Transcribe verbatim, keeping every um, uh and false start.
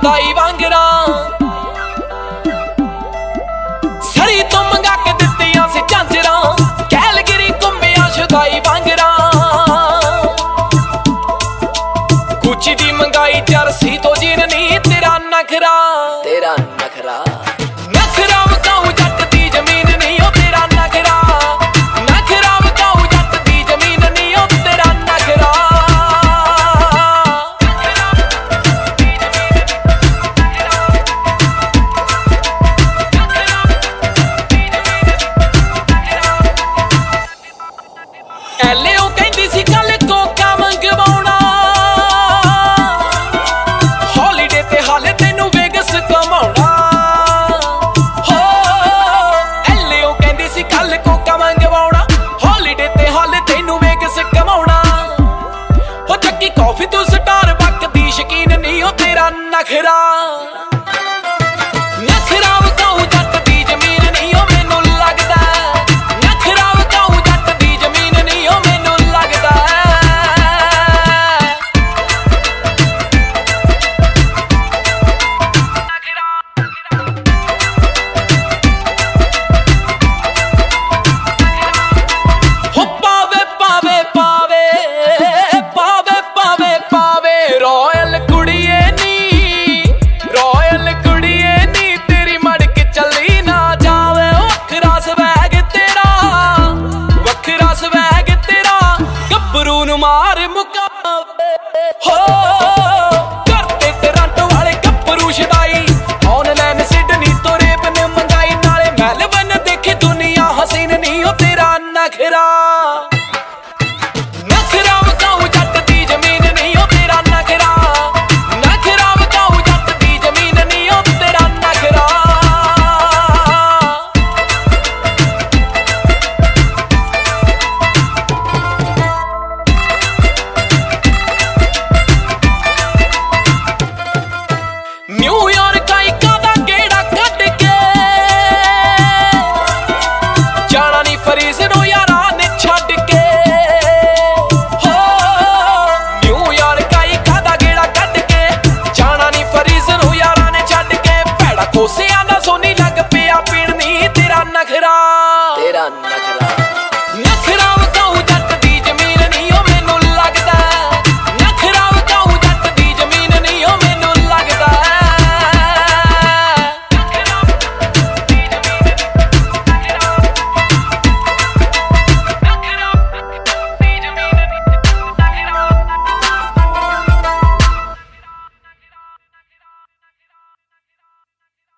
शुदाई वांगरा सरी तो मंगा के दित्तियां से झांजरा कैलगिरी घुम्मिया शुदाई वांगरा गुची दी मंगाई जर्सी तो जीन नी तेरा नखरा तेरा नखरा नखरा वकाऊ जट दी जमीन नहीं ओ तेरा नखरा नखरा वकाऊ जट दी जमीन नहीं ओ तेरा नखरा एले ओ कहंदी सी कल कोका मंगवाउणा हॉलीडे ते हाले तैनू वेगस कमाउणा हो एले ओ कहंदी सी कल कोका मंगवाउणा हॉलीडे ते हाले तैनू वेगस कमाउणा हो चक्की कॉफी तू स्टार बक दी शकीन नहीं ओ तेरा नखरा नखरा